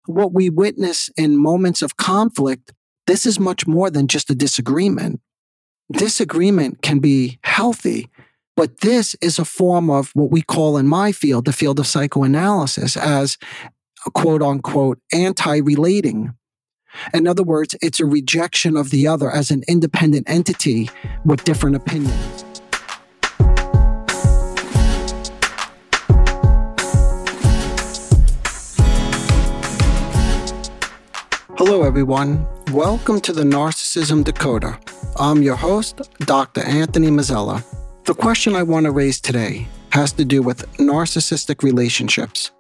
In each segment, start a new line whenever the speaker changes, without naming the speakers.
what we witness in moments of conflict, this is much more than just a disagreement. Disagreement can be healthy, but this is a form of what we call in my field, the field of psychoanalysis, as quote unquote anti-relating. In other words, it's a rejection of the other as an independent entity with different opinions. Hello, everyone. Welcome to the Narcissism Decoder. I'm your host, Dr. Anthony Mazzella. The question I want to raise today has to do with narcissistic relationships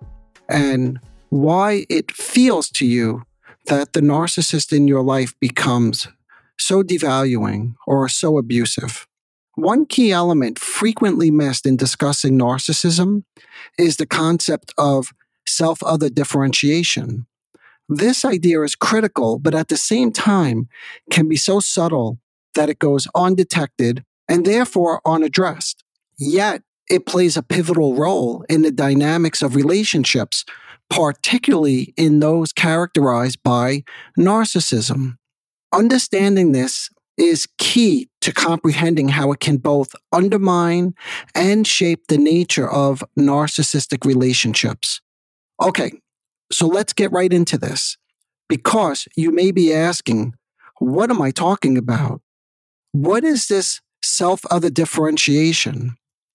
and why it feels to you that the narcissist in your life becomes so devaluing or so abusive. One key element frequently missed in discussing narcissism is the concept of self-other differentiation. This idea is critical, but at the same time can be so subtle that it goes undetected and therefore unaddressed. Yet, it plays a pivotal role in the dynamics of relationships, particularly in those characterized by narcissism. Understanding this is key to comprehending how it can both undermine and shape the nature of narcissistic relationships. Okay. So let's get right into this, because you may be asking, what am I talking about? What is this self-other differentiation?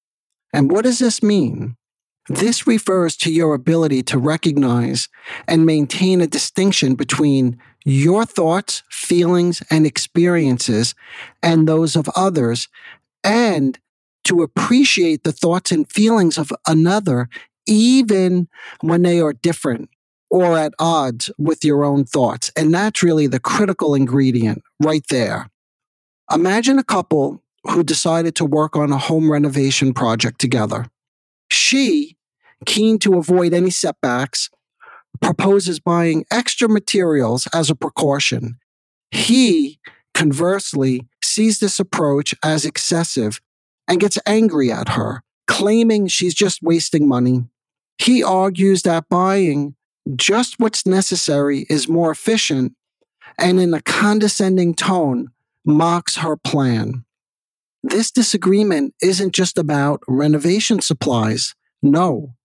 And what does this mean? This refers to your ability to recognize and maintain a distinction between your thoughts, feelings, and experiences and those of others, and to appreciate the thoughts and feelings of another even when they are different or at odds with your own thoughts. And that's really the critical ingredient right there. Imagine a couple who decided to work on a home renovation project together. She, keen to avoid any setbacks, proposes buying extra materials as a precaution. He, conversely, sees this approach as excessive and gets angry at her, claiming she's just wasting money. He argues that buying just what's necessary is more efficient, and in a condescending tone, mocks her plan. This disagreement isn't just about renovation supplies. No.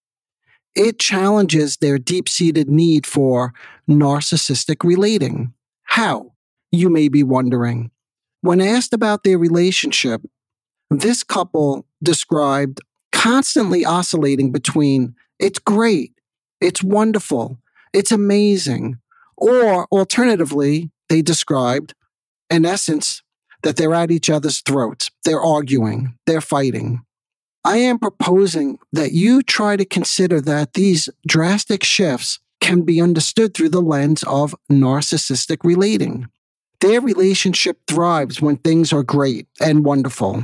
It challenges their deep-seated need for narcissistic relating. How? You may be wondering. When asked about their relationship, this couple described constantly oscillating between, it's great, it's wonderful, it's amazing, or alternatively, they described, in essence, that they're at each other's throats, they're arguing, they're fighting. I am proposing that you try to consider that these drastic shifts can be understood through the lens of narcissistic relating. Their relationship thrives when things are great and wonderful,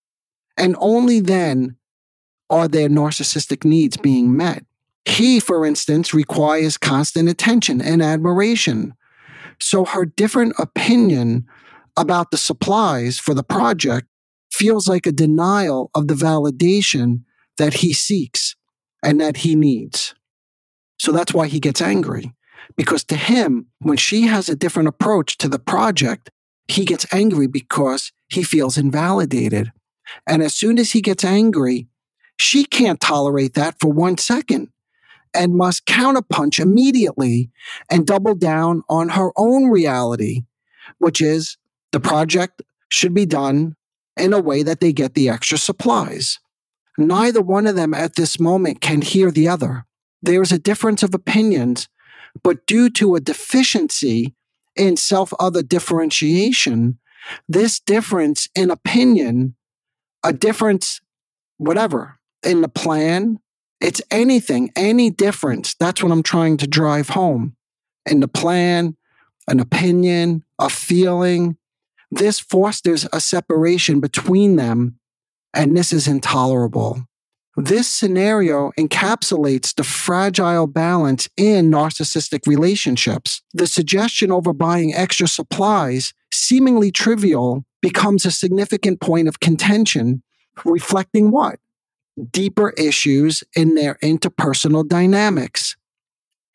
and only then are their narcissistic needs being met. He, for instance, requires constant attention and admiration. So her different opinion about the supplies for the project feels like a denial of the validation that he seeks and that he needs. So that's why he gets angry. Because to him, when she has a different approach to the project, he gets angry because he feels invalidated. And as soon as he gets angry, she can't tolerate that for 1 second and must counterpunch immediately and double down on her own reality, which is the project should be done in a way that they get the extra supplies. Neither one of them at this moment can hear the other. There's a difference of opinions, but due to a deficiency in self-other differentiation, this difference in opinion, a difference, whatever, in the plan, it's anything, any difference. That's what I'm trying to drive home. In the plan, an opinion, a feeling, this fosters a separation between them, and this is intolerable. This scenario encapsulates the fragile balance in narcissistic relationships. The suggestion over buying extra supplies, seemingly trivial, becomes a significant point of contention, reflecting what? Deeper issues in their interpersonal dynamics.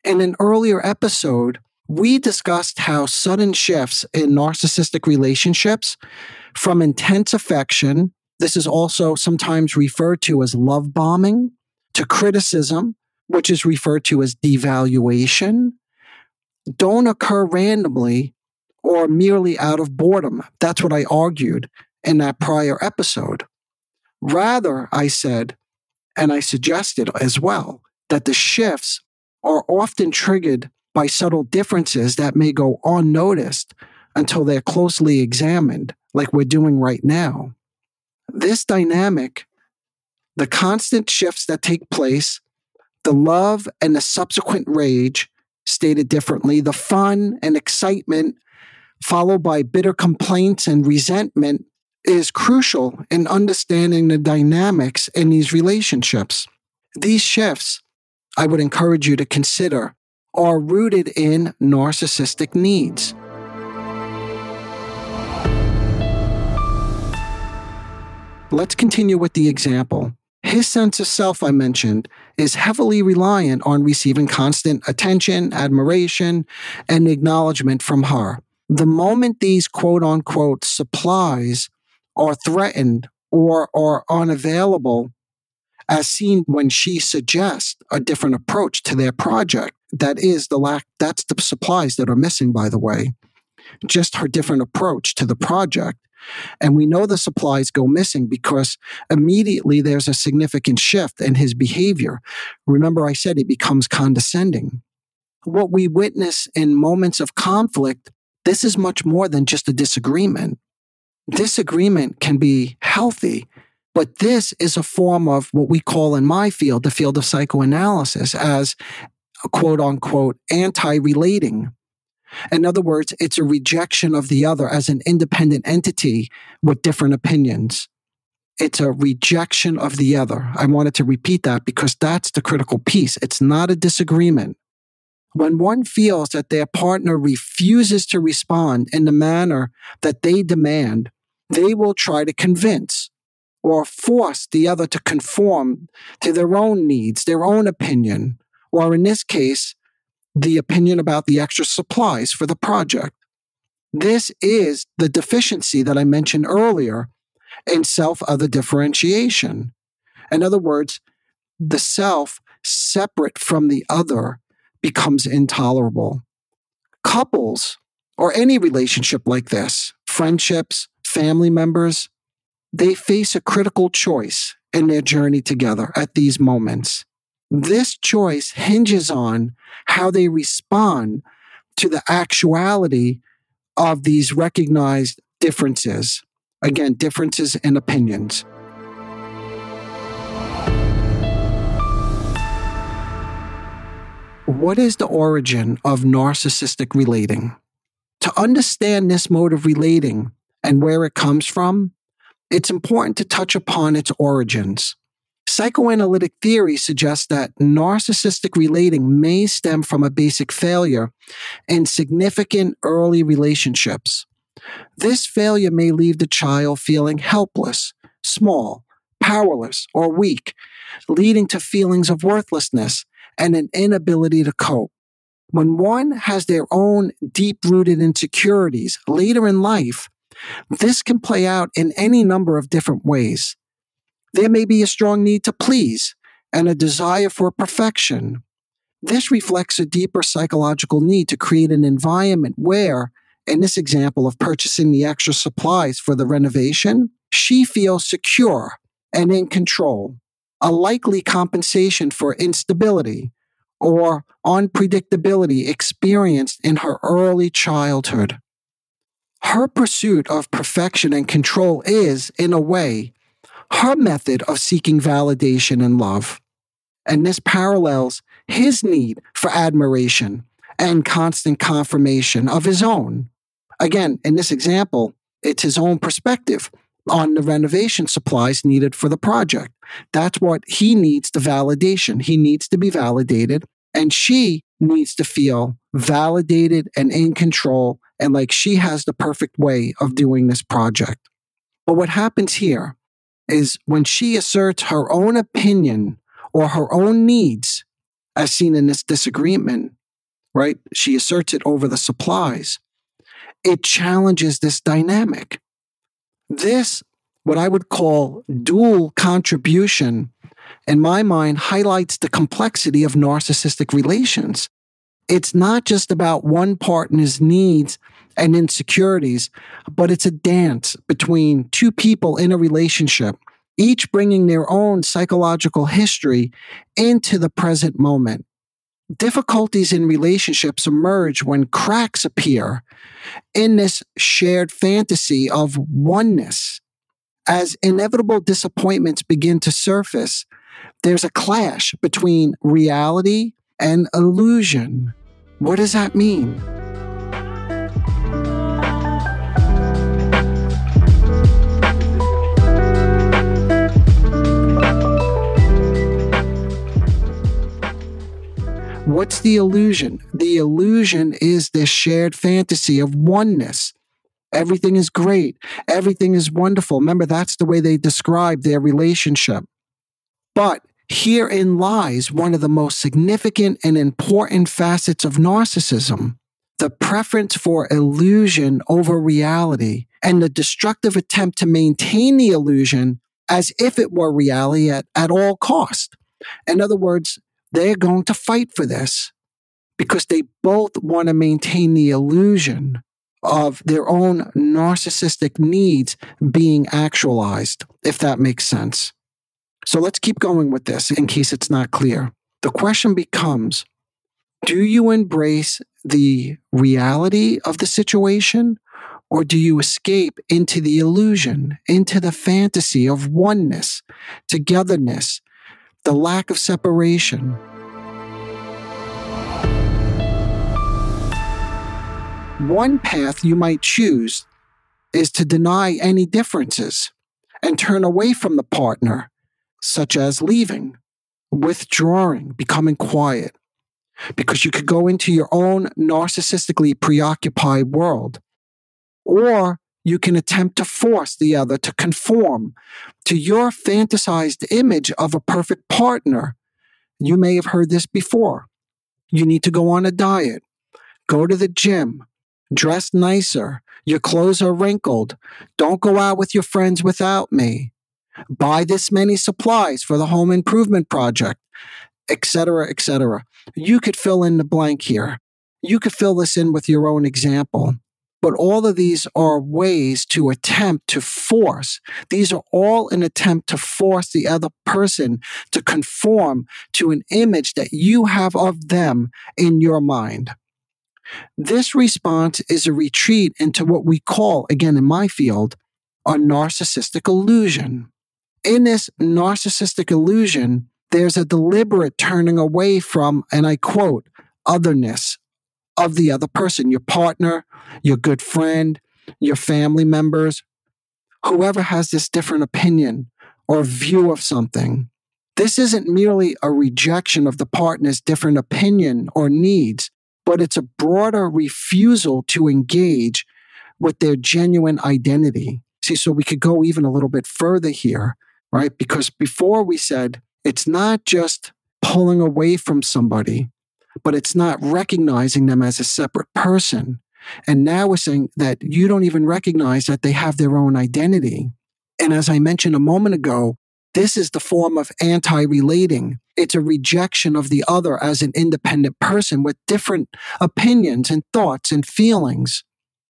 In an earlier episode, we discussed how sudden shifts in narcissistic relationships from intense affection, this is also sometimes referred to as love bombing, to criticism, which is referred to as devaluation, don't occur randomly or merely out of boredom. That's what I argued in that prior episode. Rather, I said, and I suggested as well, that the shifts are often triggered by subtle differences that may go unnoticed until they're closely examined, like we're doing right now. This dynamic, the constant shifts that take place, the love and the subsequent rage, stated differently, the fun and excitement, followed by bitter complaints and resentment, is crucial in understanding the dynamics in these relationships. These shifts, I would encourage you to consider, are rooted in narcissistic needs. Let's continue with the example. His sense of self, I mentioned, is heavily reliant on receiving constant attention, admiration, and acknowledgement from her. The moment these quote-unquote supplies are threatened or are unavailable, as seen when she suggests a different approach to their project, that's the supplies that are missing, by the way, just her different approach to the project. And we know the supplies go missing because immediately there's a significant shift in his behavior. Remember, I said he becomes condescending. What we witness in moments of conflict, this is much more than just a disagreement. Disagreement can be healthy, but this is a form of what we call in my field, the field of psychoanalysis, as quote unquote anti-relating. In other words, it's a rejection of the other as an independent entity with different opinions. It's a rejection of the other. I wanted to repeat that because that's the critical piece. It's not a disagreement. When one feels that their partner refuses to respond in the manner that they demand, they will try to convince or force the other to conform to their own needs, their own opinion, or in this case, the opinion about the extra supplies for the project. This is the deficiency that I mentioned earlier in self-other differentiation. In other words, the self separate from the other becomes intolerable. Couples, or any relationship like this, friendships, family members, they face a critical choice in their journey together at these moments. This choice hinges on how they respond to the actuality of these recognized differences. Again, differences in opinions. What is the origin of narcissistic relating? To understand this mode of relating and where it comes from, it's important to touch upon its origins. Psychoanalytic theory suggests that narcissistic relating may stem from a basic failure in significant early relationships. This failure may leave the child feeling helpless, small, powerless, or weak, leading to feelings of worthlessness and an inability to cope. When one has their own deep-rooted insecurities later in life, this can play out in any number of different ways. There may be a strong need to please and a desire for perfection. This reflects a deeper psychological need to create an environment where, in this example of purchasing the extra supplies for the renovation, she feels secure and in control, a likely compensation for instability or unpredictability experienced in her early childhood. Her pursuit of perfection and control is, in a way, her method of seeking validation and love. And this parallels his need for admiration and constant confirmation of his own. Again, in this example, it's his own perspective on the renovation supplies needed for the project. That's what he needs, the validation. He needs to be validated, and she needs to feel validated and in control and like she has the perfect way of doing this project. But what happens here is when she asserts her own opinion or her own needs, as seen in this disagreement, right? She asserts it over the supplies. It challenges this dynamic. This, what I would call dual contribution, in my mind, highlights the complexity of narcissistic relations. It's not just about one partner's needs and insecurities, but it's a dance between two people in a relationship, each bringing their own psychological history into the present moment. Difficulties in relationships emerge when cracks appear in this shared fantasy of oneness. As inevitable disappointments begin to surface, there's a clash between reality and illusion. What does that mean? What's the illusion? The illusion is this shared fantasy of oneness. Everything is great. Everything is wonderful. Remember, that's the way they describe their relationship. But herein lies one of the most significant and important facets of narcissism: the preference for illusion over reality and the destructive attempt to maintain the illusion as if it were reality at all cost. In other words, they're going to fight for this because they both want to maintain the illusion of their own narcissistic needs being actualized, if that makes sense. So let's keep going with this in case it's not clear. The question becomes, do you embrace the reality of the situation, or do you escape into the illusion, into the fantasy of oneness, togetherness, the lack of separation? One path you might choose is to deny any differences and turn away from the partner, such as leaving, withdrawing, becoming quiet, because you could go into your own narcissistically preoccupied world. Or you can attempt to force the other to conform to your fantasized image of a perfect partner. You may have heard this before. You need to go on a diet, go to the gym, dress nicer, your clothes are wrinkled, don't go out with your friends without me, buy this many supplies for the home improvement project, etc., etc. You could fill in the blank here. You could fill this in with your own example. But all of these are ways to attempt to force. These are all an attempt to force the other person to conform to an image that you have of them in your mind. This response is a retreat into what we call, again in my field, a narcissistic illusion. In this narcissistic illusion, there's a deliberate turning away from, and I quote, otherness of the other person, your partner, your good friend, your family members, whoever has this different opinion or view of something. This isn't merely a rejection of the partner's different opinion or needs, but it's a broader refusal to engage with their genuine identity. See, so we could go even a little bit further here, right? Because before we said it's not just pulling away from somebody, but it's not recognizing them as a separate person. And now we're saying that you don't even recognize that they have their own identity. And as I mentioned a moment ago, this is the form of anti-relating. It's a rejection of the other as an independent person with different opinions and thoughts and feelings.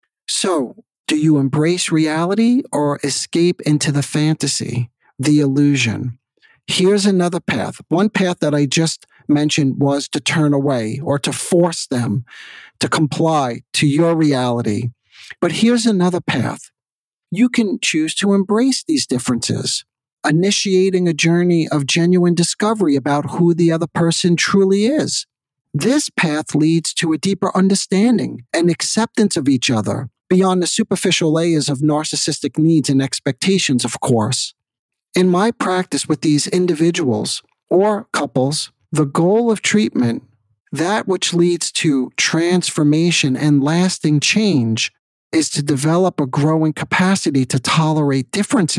So, do you embrace reality or escape into the fantasy, the illusion? Here's another path. One path that I just mentioned was to turn away or to force them to comply to your reality. But here's another path. You can choose to embrace these differences, initiating a journey of genuine discovery about who the other person truly is. This path leads to a deeper understanding and acceptance of each other beyond the superficial layers of narcissistic needs and expectations, of course. In my practice with these individuals or couples, the goal of treatment, that which leads to transformation and lasting change, is to develop a growing capacity to tolerate differences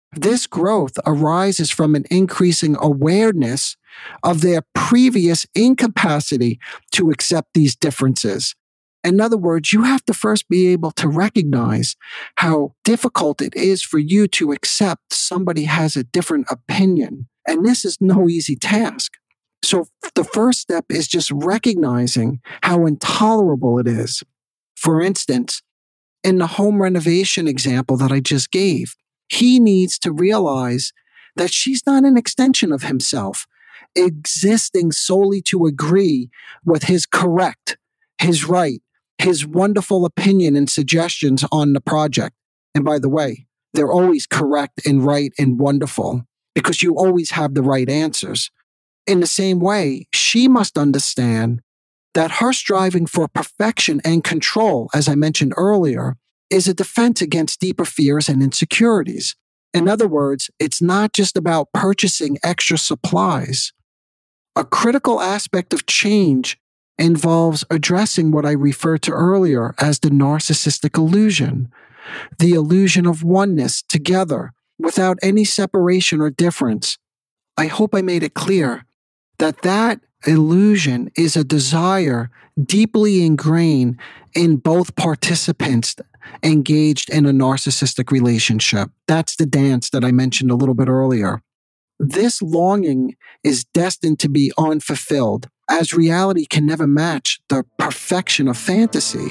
This growth arises from an increasing awareness of their previous incapacity to accept these differences. In other words, you have to first be able to recognize how difficult it is for you to accept somebody has a different opinion. And this is no easy task. So the first step is just recognizing how intolerable it is. For instance, in the home renovation example that I just gave, he needs to realize that she's not an extension of himself, existing solely to agree with his correct, his right, his wonderful opinion and suggestions on the project. And by the way, they're always correct and right and wonderful because you always have the right answers. In the same way, she must understand that her striving for perfection and control, as I mentioned earlier, is a defense against deeper fears and insecurities. In other words, it's not just about purchasing extra supplies. A critical aspect of change involves addressing what I referred to earlier as the narcissistic illusion, the illusion of oneness together without any separation or difference. I hope I made it clear that illusion is a desire deeply ingrained in both participants engaged in a narcissistic relationship. That's the dance that I mentioned a little bit earlier. This longing is destined to be unfulfilled, as reality can never match the perfection of fantasy.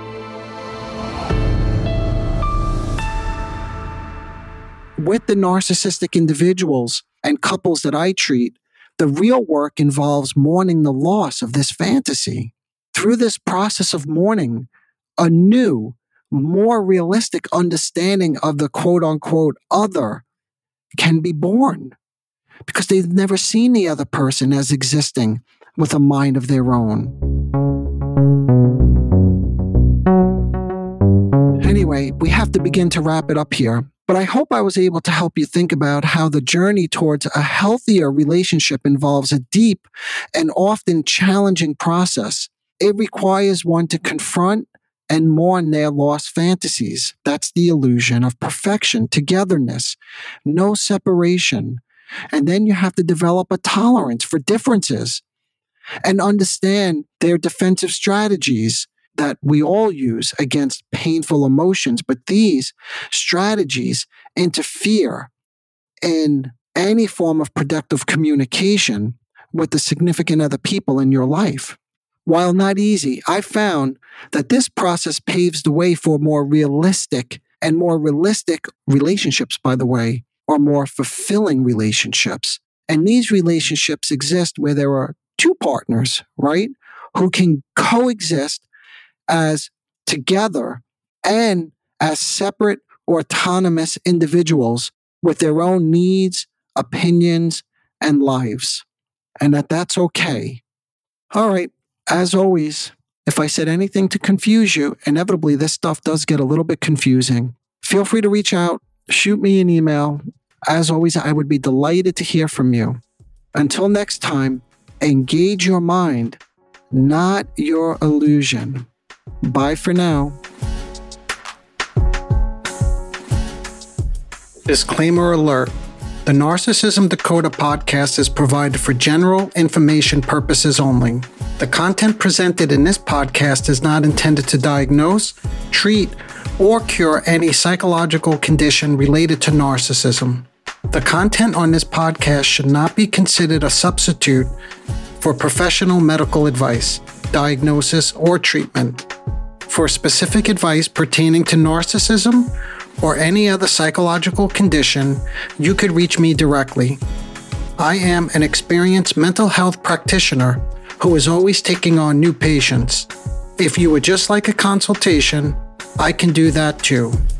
With the narcissistic individuals and couples that I treat, the real work involves mourning the loss of this fantasy. Through this process of mourning, a new, more realistic understanding of the quote-unquote other can be born because they've never seen the other person as existing with a mind of their own. Anyway, we have to begin to wrap it up here. But I hope I was able to help you think about how the journey towards a healthier relationship involves a deep and often challenging process. It requires one to confront and mourn their lost fantasies. That's the illusion of perfection, togetherness, no separation. And then you have to develop a tolerance for differences and understand their defensive strategies that we all use against painful emotions. But these strategies interfere in any form of productive communication with the significant other people in your life. While not easy, I found that this process paves the way for more realistic relationships, by the way, or more fulfilling relationships. And these relationships exist where there are two partners, right, who can coexist as together and as separate or autonomous individuals with their own needs, opinions, and lives. And that's okay. All right. As always, if I said anything to confuse you, inevitably this stuff does get a little bit confusing. Feel free to reach out, shoot me an email. As always, I would be delighted to hear from you. Until next time, engage your mind, not your illusion. Bye for now. Disclaimer alert. The Narcissism Dakota podcast is provided for general information purposes only. The content presented in this podcast is not intended to diagnose, treat, or cure any psychological condition related to narcissism. The content on this podcast should not be considered a substitute for professional medical advice, diagnosis, or treatment. For specific advice pertaining to narcissism or any other psychological condition, you could reach me directly. I am an experienced mental health practitioner who is always taking on new patients. If you would just like a consultation, I can do that too.